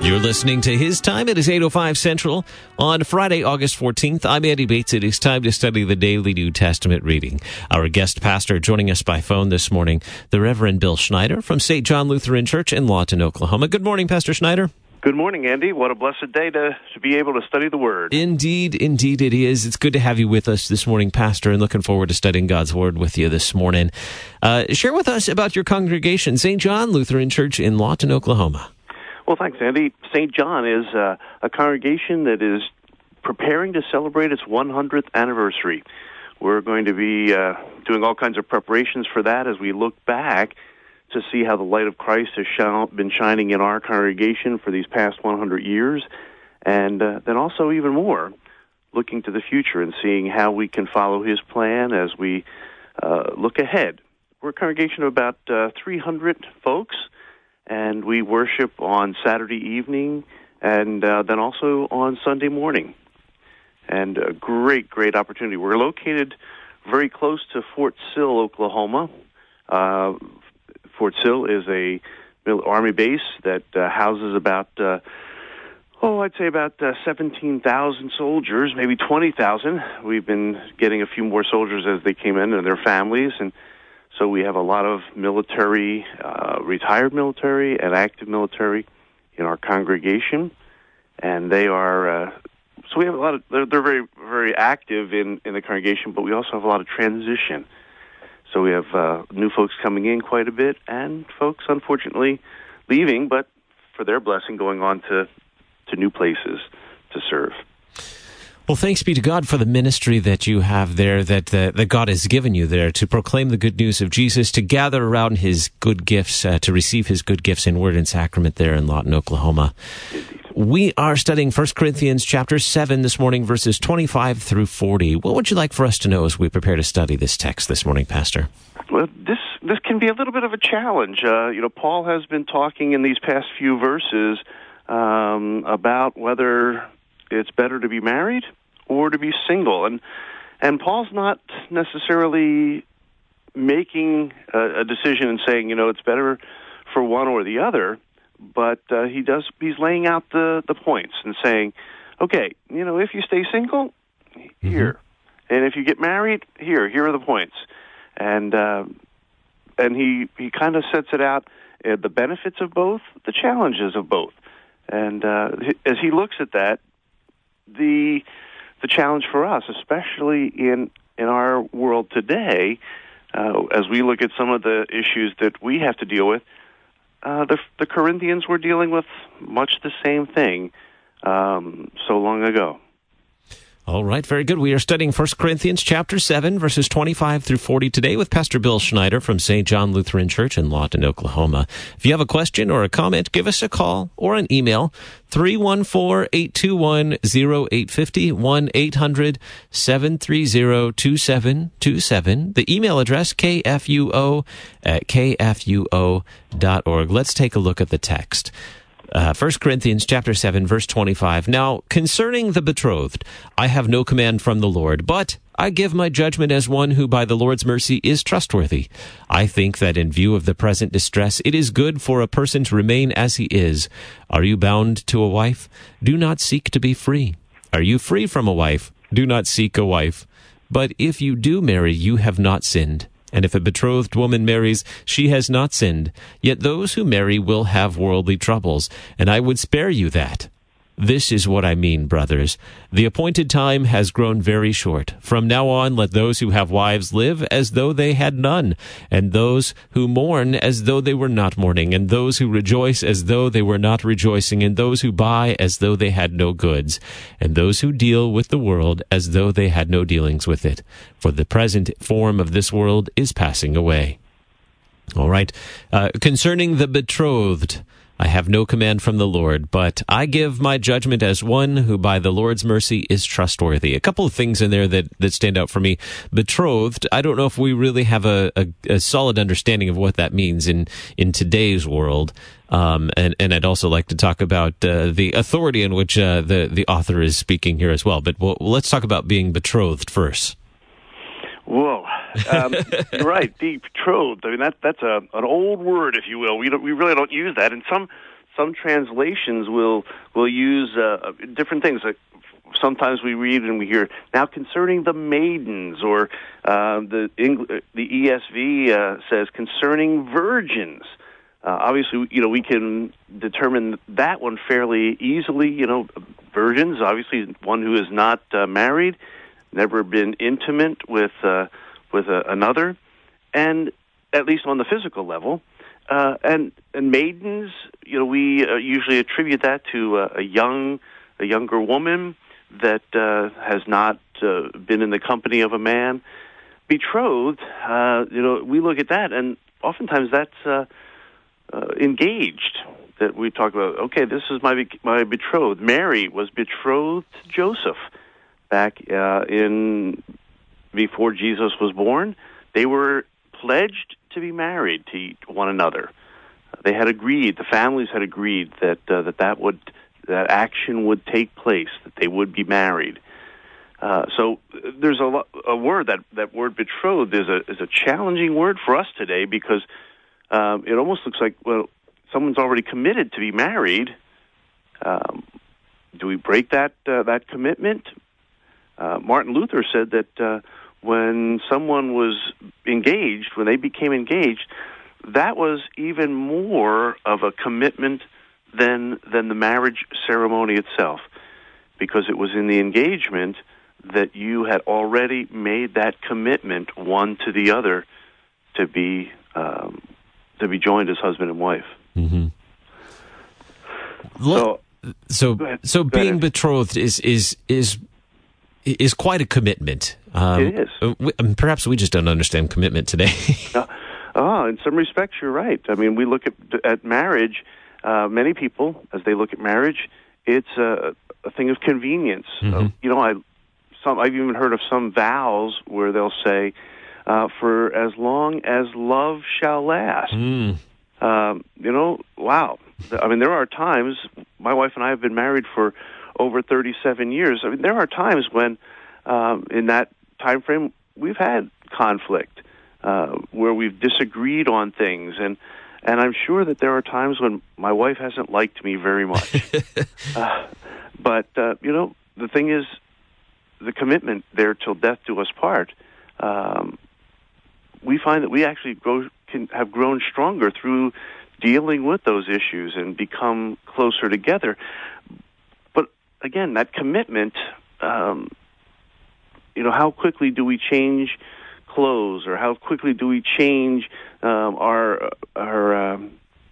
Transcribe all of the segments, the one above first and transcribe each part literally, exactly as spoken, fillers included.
You're listening to His Time. It is eight oh five Central on Friday, August fourteenth. I'm Andy Bates. It is time to study the daily New Testament reading. Our guest pastor joining us by phone this morning, the Reverend Bill Schneider from Saint John Lutheran Church in Lawton, Oklahoma. Good morning, Pastor Schneider. Good morning, Andy. What a blessed day to, to be able to study the Word. Indeed, indeed it is. It's good to have you with us this morning, Pastor, and looking forward to studying God's Word with you this morning. Uh, share with us about your congregation, Saint John Lutheran Church in Lawton, Oklahoma. Well, thanks, Andy. Saint John is uh, a congregation that is preparing to celebrate its one hundredth anniversary. We're going to be uh, doing all kinds of preparations for that as we look back to see how the light of Christ has shone, been shining in our congregation for these past one hundred years, and uh, then also even more, looking to the future and seeing how we can follow His plan as we uh, look ahead. We're a congregation of about uh, three hundred folks, and we worship on Saturday evening and uh, then also on Sunday morning. And a great, great opportunity. We're located very close to Fort Sill, Oklahoma. Uh, Fort Sill is a Army base that uh, houses about, uh, oh, I'd say about uh, seventeen thousand soldiers, maybe twenty thousand. We've been getting a few more soldiers as they came in and their families, and so we have a lot of military, uh, retired military and active military in our congregation, and they are, uh, so we have a lot of, they're, they're very, very active in, in the congregation, but we also have a lot of transition. So we have uh, new folks coming in quite a bit, and folks, unfortunately, leaving, but for their blessing, going on to, to new places to serve. Well, thanks be to God for the ministry that you have there, that uh, that God has given you there to proclaim the good news of Jesus, to gather around His good gifts, uh, to receive His good gifts in word and sacrament there in Lawton, Oklahoma. We are studying First Corinthians chapter seven this morning, verses twenty-five through forty. What would you like for us to know as we prepare to study this text this morning, Pastor? Well, this this can be a little bit of a challenge. Uh, you know, Paul has been talking in these past few verses um, about whether it's better to be married or to be single. And and Paul's not necessarily making a, a decision and saying, you know, it's better for one or the other, but uh, he does. He's laying out the, the points and saying, okay, you know, if you stay single, here. Mm-hmm. And if you get married, here. Here are the points. And uh, and he, he kind of sets it out, uh, the benefits of both, the challenges of both. And uh, as he looks at that, the the challenge for us, especially in, in our world today, uh, as we look at some of the issues that we have to deal with, uh, the, the Corinthians were dealing with much the same thing um, so long ago. All right, very good. We are studying First Corinthians chapter seven, verses twenty-five through forty today with Pastor Bill Schneider from Saint John Lutheran Church in Lawton, Oklahoma. If you have a question or a comment, give us a call or an email, three one four, eight two one, zero eight five zero, one eight hundred, seven three zero, two seven two seven. The email address, k f u o at k f u o dot org. Let's take a look at the text. Uh, First Corinthians chapter seven, verse twenty-five. Now, concerning the betrothed, I have no command from the Lord, but I give my judgment as one who by the Lord's mercy is trustworthy. I think that in view of the present distress, it is good for a person to remain as he is. Are you bound to a wife? Do not seek to be free. Are you free from a wife? Do not seek a wife. But if you do marry, you have not sinned. And if a betrothed woman marries, she has not sinned. Yet those who marry will have worldly troubles, and I would spare you that. This is what I mean, brothers. The appointed time has grown very short. From now on, let those who have wives live as though they had none, and those who mourn as though they were not mourning, and those who rejoice as though they were not rejoicing, and those who buy as though they had no goods, and those who deal with the world as though they had no dealings with it. For the present form of this world is passing away. All right. Uh, concerning the betrothed, I have no command from the Lord, but I give my judgment as one who by the Lord's mercy is trustworthy. A couple of things in there that, that stand out for me. Betrothed, I don't know if we really have a, a, a solid understanding of what that means in, in today's world. Um, and, and I'd also like to talk about uh, the authority in which uh, the, the author is speaking here as well. But we'll, let's talk about being betrothed first. Whoa. Um, you're right, being betrothed. I mean, that, that's a, an old word, if you will. We don't, we really don't use that. And some some translations will will use uh, different things. Like sometimes we read and we hear, now concerning the maidens, or uh, the Eng- the E S V uh, says concerning virgins. Uh, obviously, you know, we can determine that one fairly easily. You know, virgins, obviously one who is not uh, married, never been intimate with uh, with uh, another, and at least on the physical level. Uh, and, and maidens, you know, we uh, usually attribute that to uh, a young, a younger woman that uh, has not uh, been in the company of a man. Betrothed, uh, you know, we look at that, and oftentimes that's uh, uh, engaged. That we talk about. Okay, this is my my betrothed. Mary was betrothed to Joseph back uh, in before Jesus was born. They were pledged to be married to one another. They had agreed. The families had agreed that uh, that that would that action would take place. That they would be married. Uh, so there's a, lo- a word that that word betrothed is a is a challenging word for us today, because um, it almost looks like, well, someone's already committed to be married. Um, do we break that uh, that commitment? Uh, Martin Luther said that uh, when someone was engaged, when they became engaged, that was even more of a commitment than than the marriage ceremony itself, because it was in the engagement that you had already made that commitment, one to the other, to be um, to be joined as husband and wife. Mm-hmm. So, so, so being betrothed is is is is quite a commitment. Um, it is. We, perhaps we just don't understand commitment today. uh, oh, in some respects, you're right. I mean, we look at at marriage. Uh, many people, as they look at marriage, it's a, a thing of convenience. Mm-hmm. Uh, you know, I some I've even heard of some vows where they'll say, uh, "For as long as love shall last." Mm. Um, you know, wow. I mean, there are times, my wife and I have been married for over thirty-seven years. I mean, there are times when, um, in that time frame, we've had conflict, uh, where we've disagreed on things, and and I'm sure that there are times when my wife hasn't liked me very much. uh, but, uh, you know, the thing is, the commitment there till death do us part, um, we find that we actually grow, can have grown stronger through dealing with those issues and become closer together. But again, that commitment, um, you know, how quickly do we change clothes, or how quickly do we change um, our our um,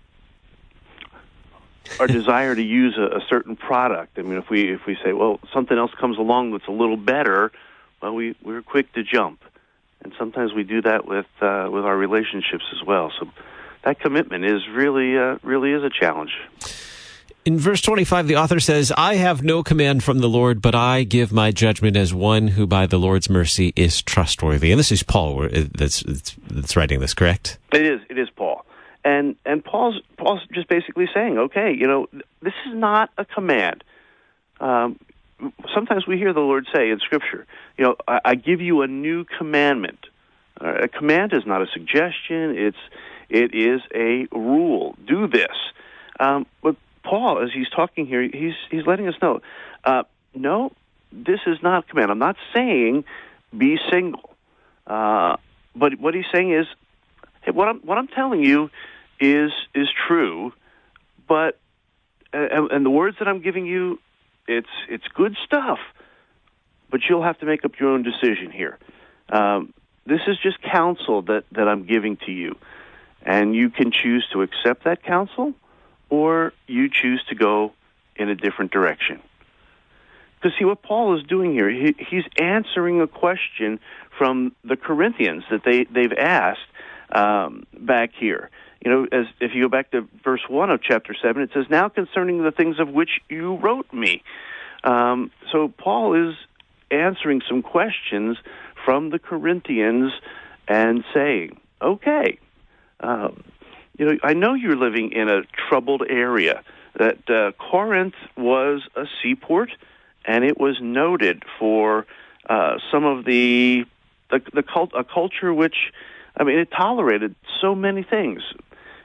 our desire to use a, a certain product? I mean, if we if we say, well, something else comes along that's a little better, well, we we're quick to jump, and sometimes we do that with uh, with our relationships as well. So that commitment is really uh, really is a challenge. In verse twenty-five, the author says, I have no command from the Lord, but I give my judgment as one who by the Lord's mercy is trustworthy. And this is Paul that's, that's writing this, correct? It is. It is Paul. And and Paul's Paul's just basically saying, okay, you know, this is not a command. Um, sometimes we hear the Lord say in Scripture, you know, I, I give you a new commandment. Uh, a command is not a suggestion. It's it is a rule. Do this. Um, but Paul, as he's talking here, he's he's letting us know, uh, no, this is not a command. I'm not saying be single, uh, but what he's saying is, hey, what I'm what I'm telling you is is true, but and, and the words that I'm giving you, it's it's good stuff, but you'll have to make up your own decision here. Um, this is just counsel that, that I'm giving to you, and you can choose to accept that counsel, or you choose to go in a different direction. Because see, what Paul is doing here, he, he's answering a question from the Corinthians that they, they've asked um, back here. You know, as if you go back to verse one of chapter seven, it says, now concerning the things of which you wrote me. Um, so Paul is answering some questions from the Corinthians and saying, okay, um, you know, I know you're living in a troubled area. That uh, Corinth was a seaport, and it was noted for uh, some of the the, the cult, a culture which, I mean, it tolerated so many things.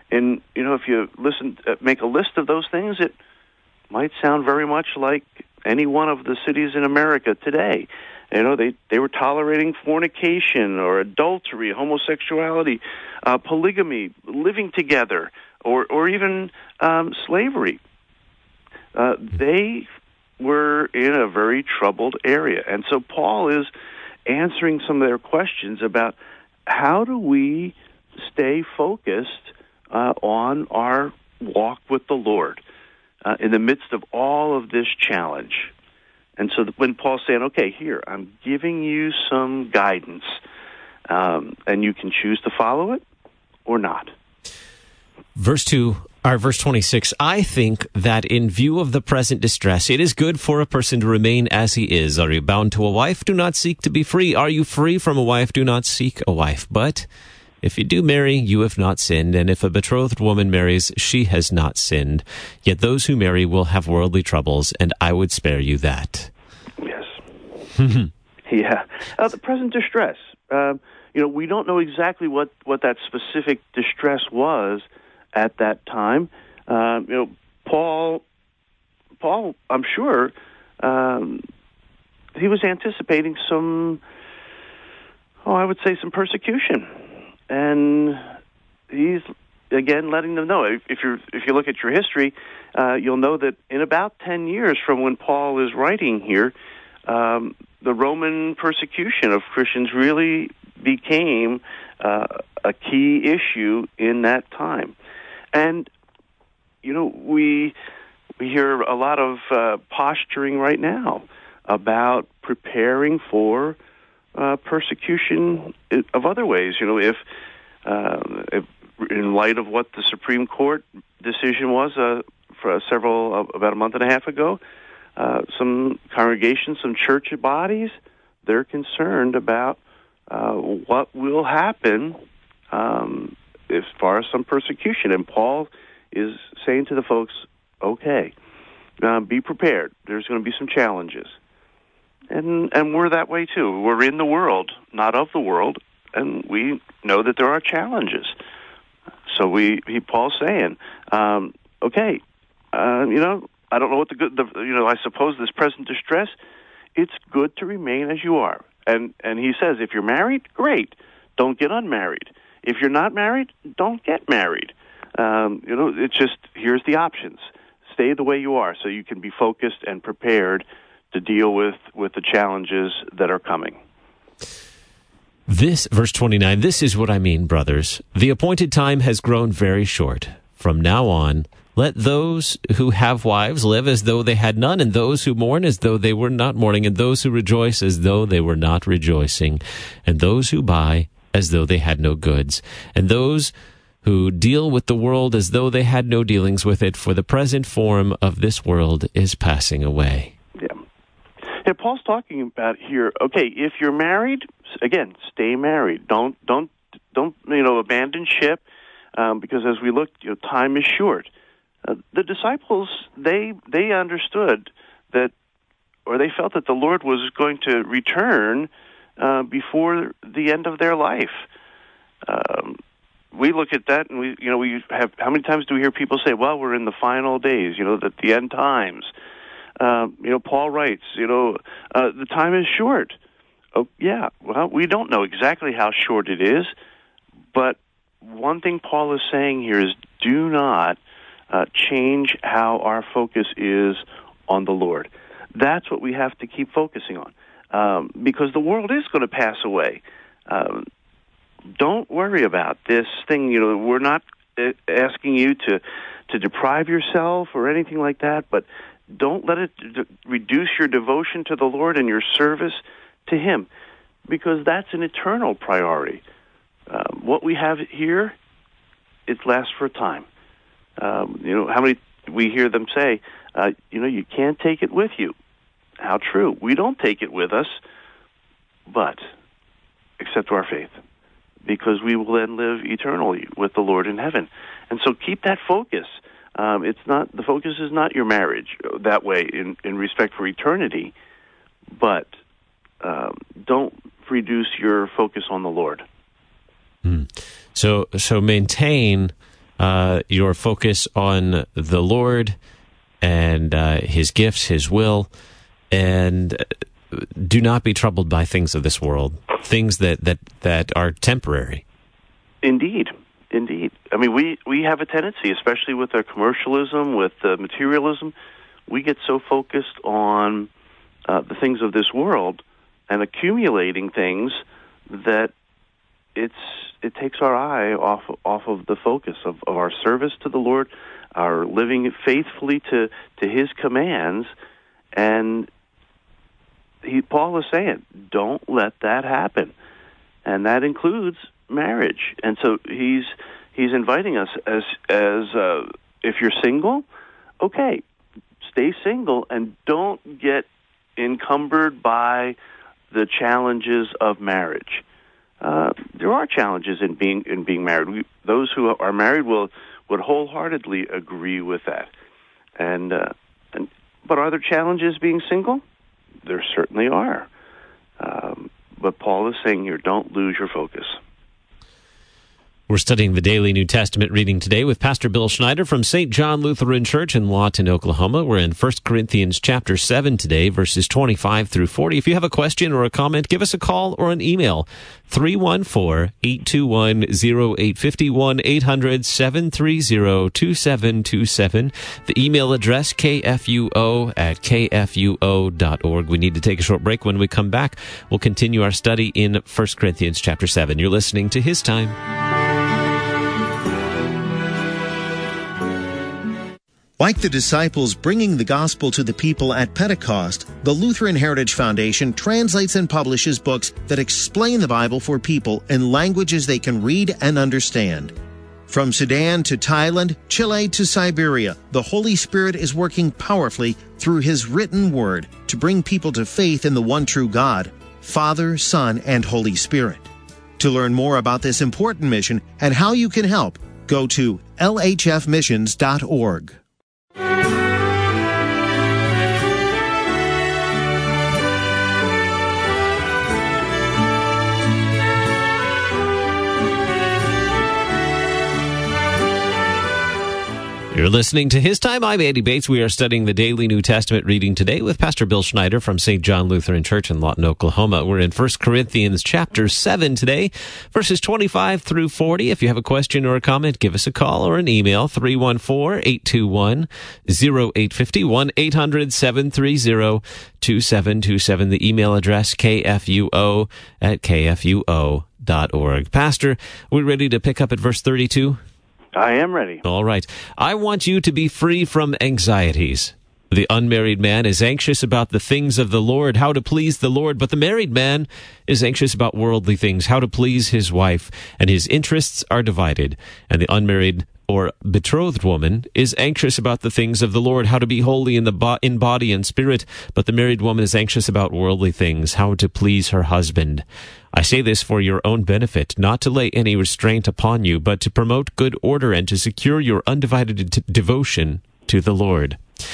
And, you know, if you listen, uh, make a list of those things, it might sound very much like any one of the cities in America today. You know, they, they were tolerating fornication or adultery, homosexuality, uh, polygamy, living together, or, or even um, slavery. Uh, they were in a very troubled area. And so Paul is answering some of their questions about how do we stay focused uh, on our walk with the Lord uh, in the midst of all of this challenge. And so when Paul's saying, okay, here, I'm giving you some guidance, um, and you can choose to follow it or not. Verse two, or verse twenty-six, I think that in view of the present distress, it is good for a person to remain as he is. Are you bound to a wife? Do not seek to be free. Are you free from a wife? Do not seek a wife. But if you do marry, you have not sinned. And if a betrothed woman marries, she has not sinned. Yet those who marry will have worldly troubles, and I would spare you that. Yes. yeah. Uh, the present distress. Uh, you know, we don't know exactly what, what that specific distress was at that time. Uh, you know, Paul, Paul, I'm sure, um, he was anticipating some, oh, I would say some persecution. And he's, again, letting them know. If, if, you're, if you look at your history, uh, you'll know that in about ten years from when Paul is writing here, um, the Roman persecution of Christians really became uh, a key issue in that time. And, you know, we we hear a lot of uh, posturing right now about preparing for uh, persecution of other ways. You know, if, uh, if in light of what the Supreme Court decision was uh, for several, uh, about a month and a half ago, uh, some congregations, some church bodies, they're concerned about uh, what will happen um as far as some persecution. And Paul is saying to the folks, okay, uh, be prepared. There's going to be some challenges. And and we're that way too. We're in the world, not of the world, and we know that there are challenges. So we, he, Paul's saying, um, okay, uh, you know, I don't know what the good, the, you know, I suppose this present distress, it's good to remain as you are. And and he says, if you're married, great. Don't get unmarried. If you're not married, don't get married. Um, you know, it's just, here's the options. Stay the way you are so you can be focused and prepared to deal with, with the challenges that are coming. This, verse twenty-nine, this is what I mean, brothers. The appointed time has grown very short. From now on, let those who have wives live as though they had none, and those who mourn as though they were not mourning, and those who rejoice as though they were not rejoicing, and those who buy as though they had no goods, and those who deal with the world as though they had no dealings with it, for the present form of this world is passing away. Yeah. Yeah, Paul's talking about here, okay, if you're married, again, stay married. Don't, don't, don't, you know, abandon ship, um, because as we look, you know, time is short. Uh, the disciples, they, they understood that, or they felt that the Lord was going to return Uh, before the end of their life. Um, we look at that and we, you know, we have, how many times do we hear people say, well, we're in the final days, you know, that the end times. Um, you know, Paul writes, you know, uh, the time is short. Oh, yeah, well, we don't know exactly how short it is, but one thing Paul is saying here is do not uh, change how our focus is on the Lord. That's what we have to keep focusing on. Um, because the world is going to pass away. Um, don't worry about this thing. You know, we're not uh, asking you to, to deprive yourself or anything like that, but don't let it d- reduce your devotion to the Lord and your service to Him, because that's an eternal priority. Um, what we have here, it lasts for a time. Um, you know, how many we hear them say, uh, you know, you can't take it with you. How true. We don't take it with us, but except our faith, because we will then live eternally with the Lord in heaven. And so keep that focus. Um, it's not, the focus is not your marriage that way in, in respect for eternity, but um, don't reduce your focus on the Lord. Hmm. So, so maintain uh, your focus on the Lord and uh, His gifts, His will, and do not be troubled by things of this world, things that, that, that are temporary. Indeed. Indeed. I mean, we, we have a tendency, especially with our commercialism, with uh, materialism, we get so focused on uh, the things of this world and accumulating things that it's it takes our eye off off of the focus of, of our service to the Lord, our living faithfully to, to His commands, and he, Paul is saying, don't let that happen, and that includes marriage. And so he's he's inviting us as as uh, if you're single, okay, stay single and don't get encumbered by the challenges of marriage. Uh, there are challenges in being in being married. We, those who are married will would wholeheartedly agree with that. And uh, and but are there challenges being single? There certainly are. Um, but Paul is saying here, don't lose your focus. We're studying the Daily New Testament reading today with Pastor Bill Schneider from Saint John Lutheran Church in Lawton, Oklahoma. We're in First Corinthians chapter seven today, verses twenty-five through forty. If you have a question or a comment, give us a call or an email, three one four, eight two one, zero eight five one, eight hundred, seven three zero, two seven two seven. The email address, k f u o at k f u o dot org. We need to take a short break. When we come back, we'll continue our study in First Corinthians chapter seven. You're listening to His Time. Like the disciples bringing the gospel to the people at Pentecost, the Lutheran Heritage Foundation translates and publishes books that explain the Bible for people in languages they can read and understand. From Sudan to Thailand, Chile to Siberia, the Holy Spirit is working powerfully through His written word to bring people to faith in the one true God, Father, Son, and Holy Spirit. To learn more about this important mission and how you can help, go to l h f missions dot org. You're listening to His Time. I'm Andy Bates. We are studying the Daily New Testament reading today with Pastor Bill Schneider from Saint John Lutheran Church in Lawton, Oklahoma. We're in First Corinthians chapter seven today, verses twenty-five through forty. If you have a question or a comment, give us a call or an email, three one four, eight two one, zero eight five one, eight hundred, seven three zero, two seven two seven. The email address, k f u o at k f u o dot org. Pastor, we ready to pick up at verse thirty-two? I am ready. All right. I want you to be free from anxieties. The unmarried man is anxious about the things of the Lord, how to please the Lord, but the married man is anxious about worldly things, how to please his wife, and his interests are divided. And the unmarried or betrothed woman is anxious about the things of the Lord, how to be holy in the bo- in body and spirit, but the married woman is anxious about worldly things, how to please her husband. I say this for your own benefit, not to lay any restraint upon you, but to promote good order and to secure your undivided d- devotion to the Lord.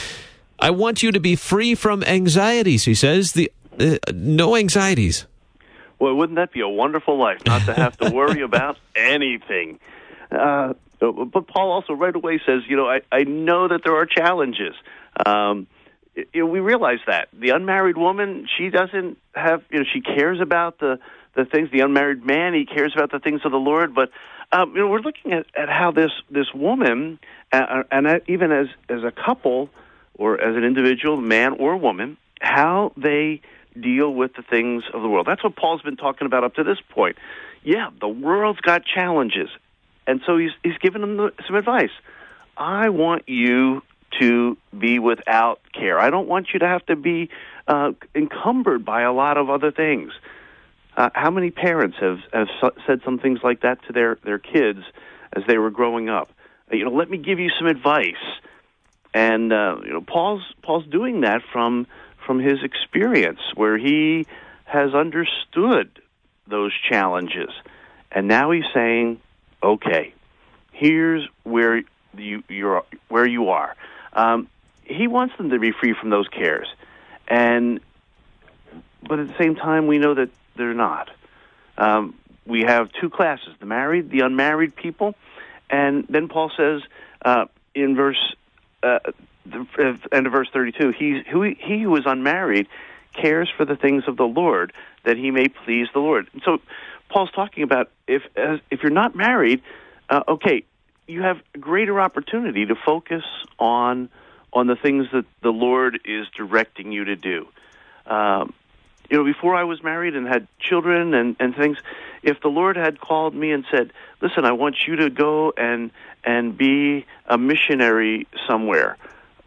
I want you to be free from anxieties, he says. The uh, no anxieties. Well, wouldn't that be a wonderful life, not to have to worry about anything? Uh, but Paul also right away says, you know, I, I know that there are challenges. Um, you know, we realize that. The unmarried woman, she doesn't have, you know, she cares about the, the things. The unmarried man, he cares about the things of the Lord. But, um, you know, we're looking at, at how this, this woman, uh, and even as, as a couple, or as an individual, man or woman, how they deal with the things of the world. That's what Paul's been talking about up to this point. Yeah, the world's got challenges. And so he's he's giving them the, some advice. I want you to be without care. I don't want you to have to be uh, encumbered by a lot of other things. Uh, how many parents have, have said some things like that to their, their kids as they were growing up? You know, let me give you some advice. And uh, you know, Paul's Paul's doing that from from his experience, where he has understood those challenges, and now he's saying, "Okay, here's where you you're where you are." Um, he wants them to be free from those cares, and but at the same time, we know that they're not. Um, we have two classes: the married, the unmarried people. And then Paul says uh, in verse uh, the end of verse thirty-two, he who he who is unmarried cares for the things of the Lord, that he may please the Lord. And so Paul's talking about if as, if you're not married, uh, okay, you have greater opportunity to focus on on the things that the Lord is directing you to do. Um, you know, before I was married and had children and, and things, if the Lord had called me and said, listen, I want you to go and and be a missionary somewhere,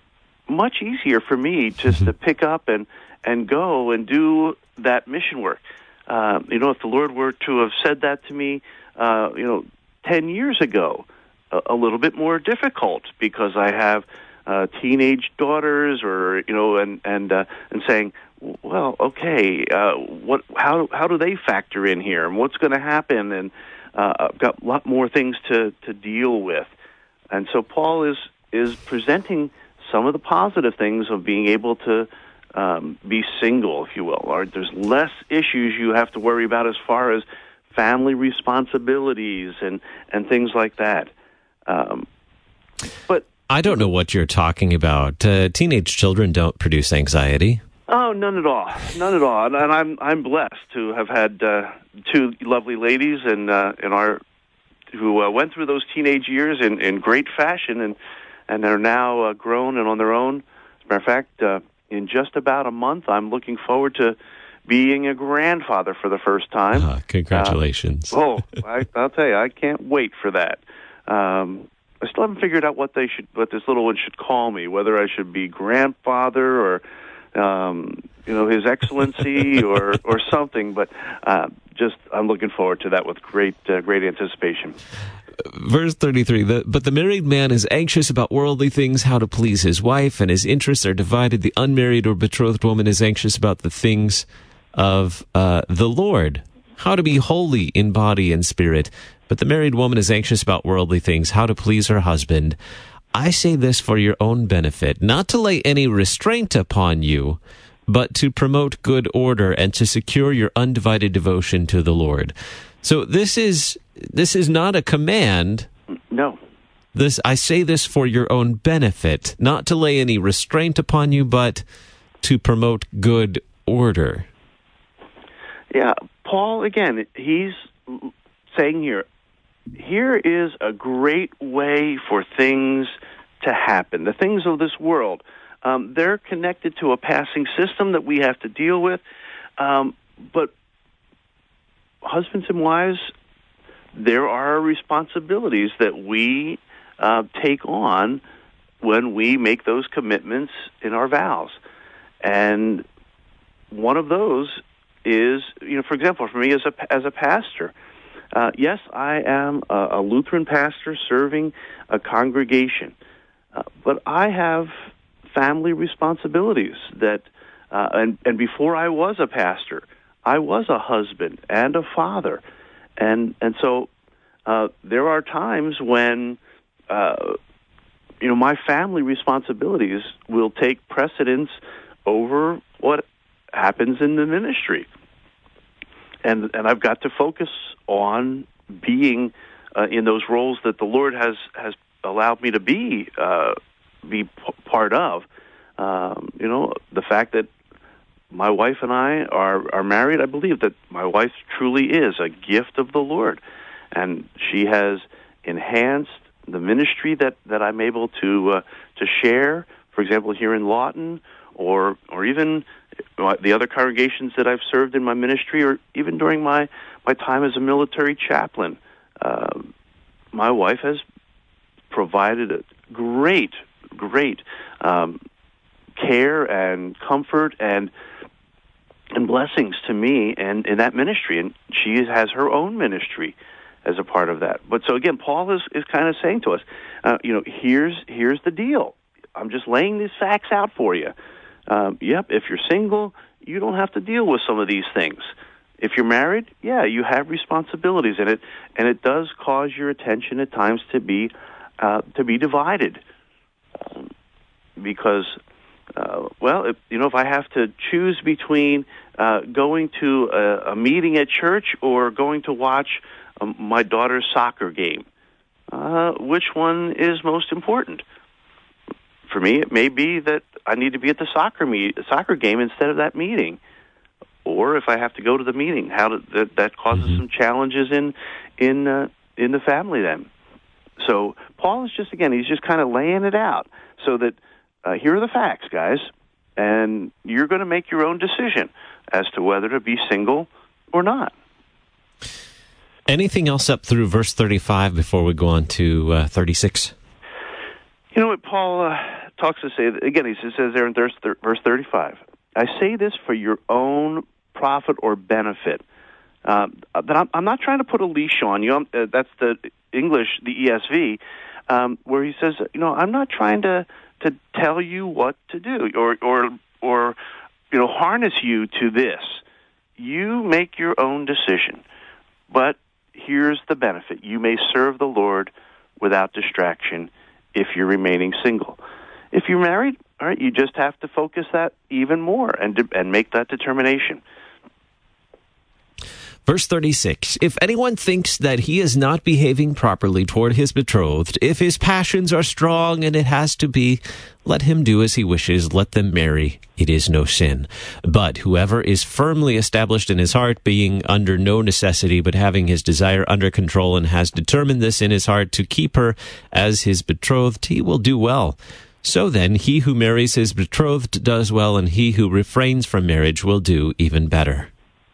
much easier for me just to pick up and, and go and do that mission work. Uh, you know, if the Lord were to have said that to me, uh, you know, ten years ago, a, a little bit more difficult because I have uh, teenage daughters, or you know, and and uh, and saying, well, okay, uh, what? How how do they factor in here, and what's going to happen? And uh, I've got a lot more things to, to deal with, and so Paul is is presenting some of the positive things of being able to um, be single, if you will. Or there's less issues you have to worry about as far as family responsibilities and, and things like that. Um, but I don't know what you're talking about. Uh, teenage children don't produce anxiety. Oh, none at all, none at all. And, and I'm I'm blessed to have had uh, two lovely ladies in uh, in our who uh, went through those teenage years in, in great fashion, and and are now uh, grown and on their own. As a matter of fact, uh, in just about a month, I'm looking forward to being a grandfather for the first time. Uh, congratulations! Uh, oh, I, I'll tell you, I can't wait for that. Um, I still haven't figured out what they should, what this little one should call me. Whether I should be grandfather or, um, you know, His Excellency or or something. But uh, just, I'm looking forward to that with great uh, great anticipation. Verse thirty-three, the, but the married man is anxious about worldly things, how to please his wife, and his interests are divided. The unmarried or betrothed woman is anxious about the things of uh, the Lord, how to be holy in body and spirit. But the married woman is anxious about worldly things, how to please her husband. I say this for your own benefit, not to lay any restraint upon you, but to promote good order and to secure your undivided devotion to the Lord. So this is this is not a command. No. This I say this for your own benefit, not to lay any restraint upon you, but to promote good order. Yeah, Paul, again, he's saying here, here is a great way for things to happen. The things of this world, um, they're connected to a passing system that we have to deal with, um, but husbands and wives, there are responsibilities that we uh, take on when we make those commitments in our vows. And one of those is, you know, for example, for me as a, as a pastor, uh, yes, I am a, a Lutheran pastor serving a congregation, uh, but I have family responsibilities that, uh, and, and before I was a pastor, I was a husband and a father, and and so uh, there are times when uh, you know my family responsibilities will take precedence over what happens in the ministry, and and I've got to focus on being uh, in those roles that the Lord has has allowed me to be uh, be p- part of. Um, you know, the fact that my wife and I are, are married, I believe that my wife truly is a gift of the Lord. And she has enhanced the ministry that, that I'm able to uh, to share, for example, here in Lawton, or or even the other congregations that I've served in my ministry, or even during my, my time as a military chaplain. Uh, my wife has provided a great, great um, care and comfort and and blessings to me and in that ministry, and she has her own ministry as a part of that. But so again, Paul is, is kind of saying to us, uh, you know, here's here's the deal. I'm just laying these facts out for you. Um, yep, if you're single, you don't have to deal with some of these things. If you're married, yeah, you have responsibilities in it, and it does cause your attention at times to be uh, to be divided, um, because. Uh, well, if, you know, if I have to choose between uh, going to a, a meeting at church or going to watch um, my daughter's soccer game, uh, which one is most important. For me, it may be that I need to be at the soccer meet, soccer game instead of that meeting. Or if I have to go to the meeting, how to, that, that causes mm-hmm. some challenges in in uh, in the family then. So Paul is just, again, he's just kind of laying it out so that uh, here are the facts, guys, and you're going to make your own decision as to whether to be single or not. Anything else up through verse thirty-five before we go on to uh, thirty-six? You know what Paul uh, talks to say, again, he says there in verse thirty-five, I say this for your own profit or benefit. Uh, that I'm, I'm not trying to put a leash on you. Uh, that's the English, the E S V, um, where he says, you know, I'm not trying to, to tell you what to do or, or, or, you know, harness you to this. You make your own decision. But here's the benefit. You may serve the Lord without distraction if you're remaining single. If you're married, all right, you just have to focus that even more and de- and make that determination. Verse thirty-six, if anyone thinks that he is not behaving properly toward his betrothed, if his passions are strong and it has to be, let him do as he wishes, let them marry. It is no sin. But whoever is firmly established in his heart, being under no necessity, but having his desire under control, and has determined this in his heart to keep her as his betrothed, he will do well. So then, he who marries his betrothed does well, and he who refrains from marriage will do even better.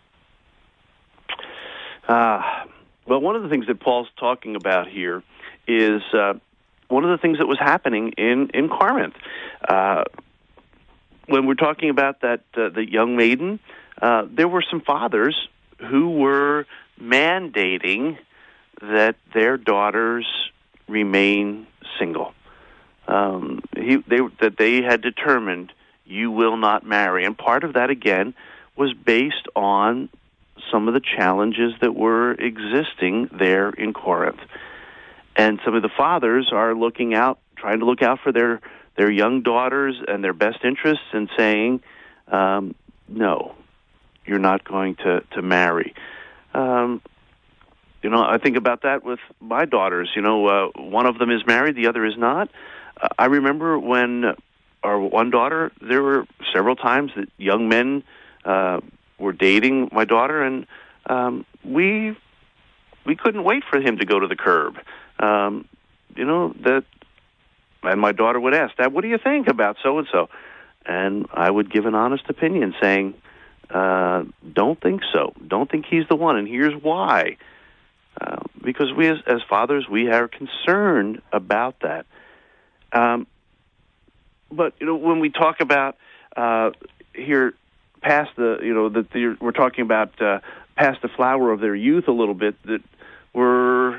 Uh, well, one of the things that Paul's talking about here is uh, one of the things that was happening in, in Corinth. Uh, when we're talking about that uh, the young maiden, uh, there were some fathers who were mandating that their daughters remain single. Um, he, they, that they had determined you will not marry. And part of that, again, was based on some of the challenges that were existing there in Corinth. And some of the fathers are looking out, trying to look out for their, their young daughters and their best interests and saying, um, no, you're not going to, to marry. Um, you know, I think about that with my daughters. You know, uh, one of them is married, the other is not. Uh, I remember when our one daughter, there were several times that young men uh, were dating my daughter, and um, we we couldn't wait for him to go to the curb. Um, you know, that, and my daughter would ask, Dad, what do you think about so-and-so? And I would give an honest opinion saying, uh, don't think so. Don't think he's the one, and here's why. Uh, because we as, as fathers, we are concerned about that. Um, but, you know, when we talk about uh, here past the, you know, that the, we're talking about uh, past the flower of their youth a little bit, that we're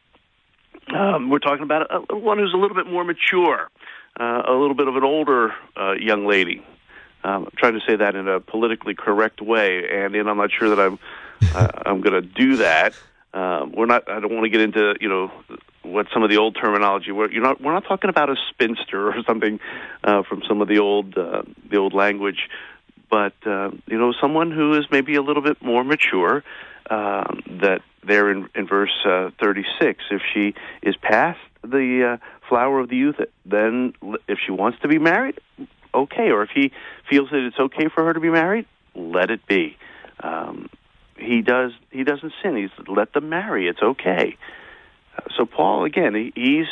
um, we're talking about a, a, one who's a little bit more mature, uh, a little bit of an older uh, young lady. Um, I'm trying to say that in a politically correct way, and, and I'm not sure that I'm uh, I'm going to do that. Um, we're not. I don't want to get into, you know, what some of the old terminology. We're, you're not, we're not talking about a spinster or something uh, from some of the old uh, the old language, but uh, you know, someone who is maybe a little bit more mature. Um, that there in, in verse uh, thirty-six, if she is past the uh, flower of the youth, then if she wants to be married, okay. Or if he feels that it's okay for her to be married, let it be. Um, he does. He doesn't sin. He's let them marry. It's okay. Uh, so Paul, again, he, he's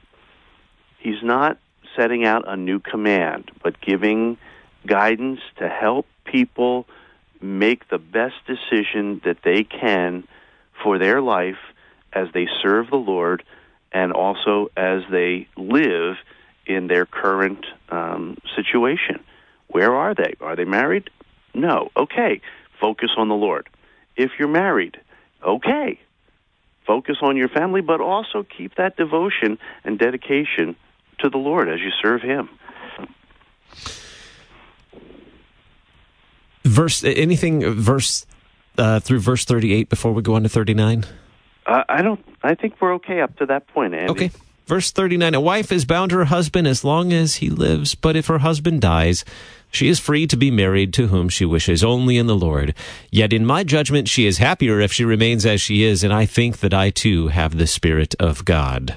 he's not setting out a new command, but giving guidance to help people make the best decision that they can for their life as they serve the Lord and also as they live in their current um, situation. Where are they? Are they married? No. Okay. Focus on the Lord. If you're married, okay. Focus on your family, but also keep that devotion and dedication to the Lord as you serve Him. Verse anything verse uh, through verse thirty-eight before we go on to thirty-nine? Uh, I don't. I think we're okay up to that point, Andy. Okay, Verse thirty-nine, a wife is bound to her husband as long as he lives, but if her husband dies, she is free to be married to whom she wishes, only in the Lord. Yet in my judgment, she is happier if she remains as she is, and I think that I too have the Spirit of God.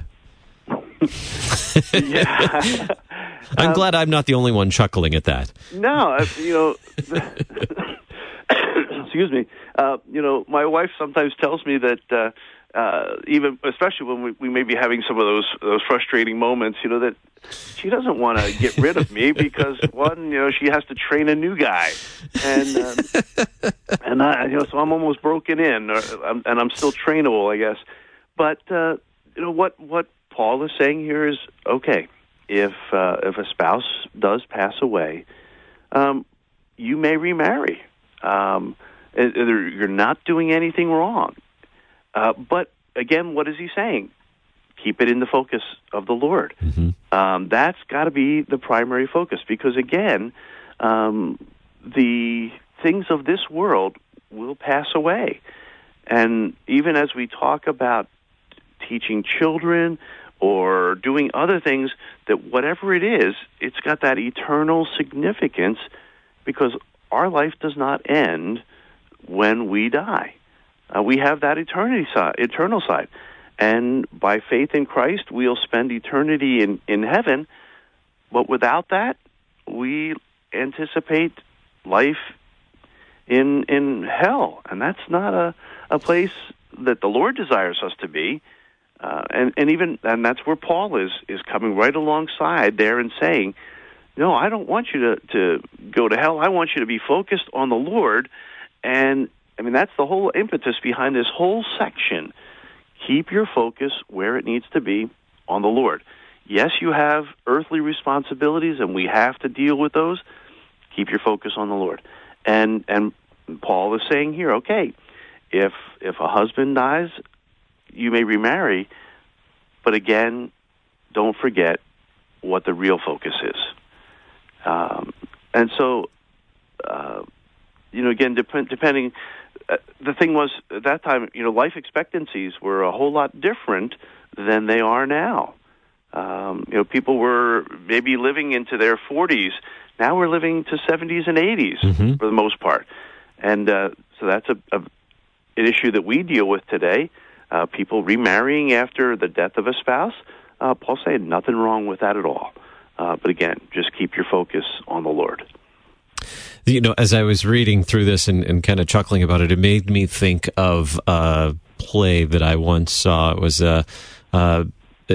Yeah. I'm um, glad I'm not the only one chuckling at that. No, uh, you know, excuse me. Uh, you know, my wife sometimes tells me that uh, uh, even, especially when we, we may be having some of those those frustrating moments, you know, that she doesn't want to get rid of me because one, you know, she has to train a new guy, and um, and I, you know, so I'm almost broken in, or, I'm, and I'm still trainable, I guess. But uh, you know what what Paul is saying here is okay. If uh, if a spouse does pass away, um, you may remarry. Um, you're not doing anything wrong. Uh, but again, what is he saying? Keep it in the focus of the Lord. Mm-hmm. Um, that's got to be the primary focus because, again, um, the things of this world will pass away. And even as we talk about teaching children or doing other things, that whatever it is, it's got that eternal significance because our life does not end when we die. Uh, we have that eternity side, eternal side. And by faith in Christ, we'll spend eternity in, in heaven. But without that, we anticipate life in in hell. And that's not a, a place that the Lord desires us to be. Uh, and, and even and that's where Paul is, is coming right alongside there and saying, no, I don't want you to, to go to hell. I want you to be focused on the Lord. And, I mean, that's the whole impetus behind this whole section. Keep your focus where it needs to be, on the Lord. Yes, you have earthly responsibilities, and we have to deal with those. Keep your focus on the Lord. And and Paul is saying here, okay, if if a husband dies, you may remarry, but again, don't forget what the real focus is. Um, and so, uh, you know, again, dep- depending... Uh, the thing was, at that time, you know, life expectancies were a whole lot different than they are now. Um, you know, people were maybe living into their forties. Now we're living to seventies and eighties mm-hmm. for the most part. And uh, so that's a, a, an issue that we deal with today. Uh, people remarrying after the death of a spouse. Uh, Paul said nothing wrong with that at all. Uh, but again, just keep your focus on the Lord. You know, as I was reading through this and, and kind of chuckling about it, it made me think of a play that I once saw. It was uh, uh,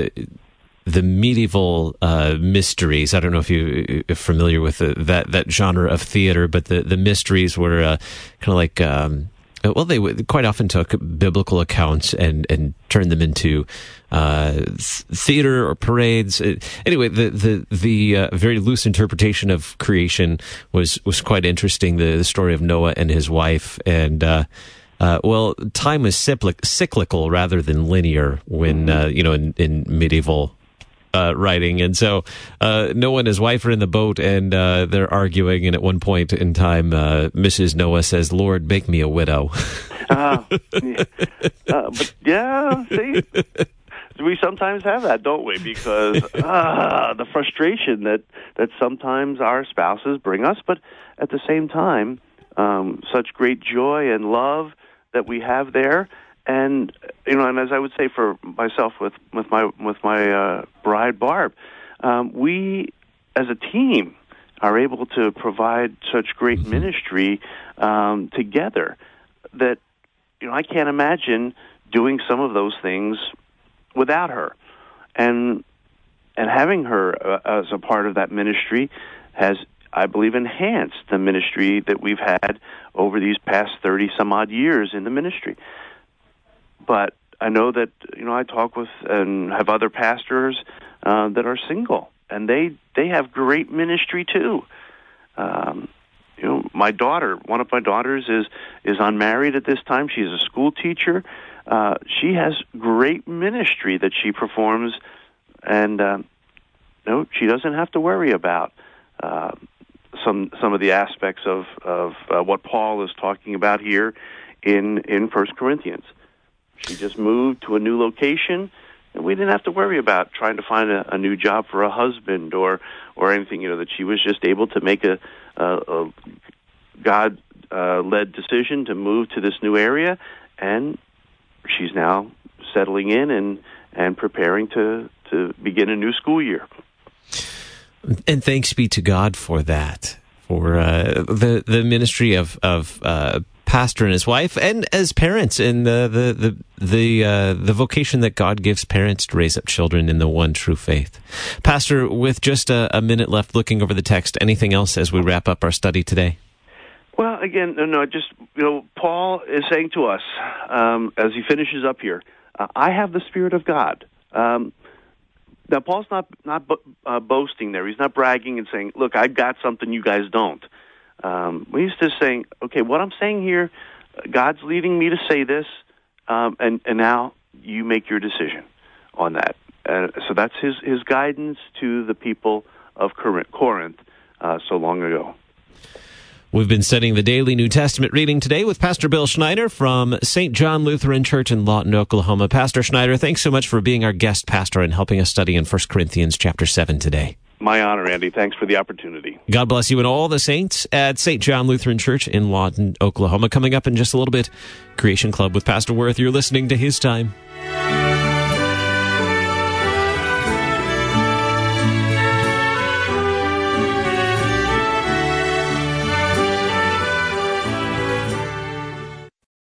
the medieval uh, mysteries. I don't know if you are familiar with the, that that genre of theater, but the, the mysteries were uh, kind of like... Um, Well, they quite often took biblical accounts and, and turned them into uh, theater or parades. Anyway, the the the uh, very loose interpretation of creation was was quite interesting. The, the story of Noah and his wife, and uh, uh, well, time was cyclic, cyclical rather than linear when uh, you know in, in medieval. Uh, writing, and so uh, Noah and his wife are in the boat, and uh, they're arguing. And at one point in time, uh, Missus Noah says, "Lord, make me a widow." uh, yeah. Uh, but yeah, see, we sometimes have that, don't we? Because uh, the frustration that that sometimes our spouses bring us, but at the same time, um, such great joy and love that we have there. And you know, and as I would say for myself with, with my with my uh, bride Barb, um, we as a team are able to provide such great mm-hmm. ministry um, together that you know I can't imagine doing some of those things without her, and and having her uh, as a part of that ministry has, I believe, enhanced the ministry that we've had over these past thirty some odd years in the ministry. But I know that, you know, I talk with and have other pastors uh, that are single, and they, they have great ministry too. Um, you know, my daughter, one of my daughters is, is unmarried at this time. She's a school teacher. Uh, she has great ministry that she performs, and uh, you know, she doesn't have to worry about uh, some some of the aspects of, of uh, what Paul is talking about here in, in First Corinthians. She just moved to a new location. And we didn't have to worry about trying to find a, a new job for a husband or or anything. You know, that she was just able to make a, a, a God-led uh, decision to move to this new area, and she's now settling in and, and preparing to, to begin a new school year. And thanks be to God for that, for uh, the the ministry of of uh, pastor and his wife, and as parents, and the the the the, uh, the vocation that God gives parents to raise up children in the one true faith. Pastor, with just a, a minute left, looking over the text, anything else as we wrap up our study today? Well, again, no, no, just you know, Paul is saying to us um, as he finishes up here, uh, "I have the Spirit of God." Um, Now, Paul's not not uh, boasting there. He's not bragging and saying, "Look, I've got something you guys don't." Um, he's just saying, "Okay, what I'm saying here, God's leading me to say this, um, and and now you make your decision on that." Uh, so that's his his guidance to the people of Corinth uh, so long ago. We've been studying the daily New Testament reading today with Pastor Bill Schneider from Saint John Lutheran Church in Lawton, Oklahoma. Pastor Schneider, thanks so much for being our guest pastor and helping us study in First Corinthians chapter seven today. My honor, Andy. Thanks for the opportunity. God bless you and all the saints at Saint John Lutheran Church in Lawton, Oklahoma. Coming up in just a little bit, Creation Club with Pastor Worth. You're listening to His Time.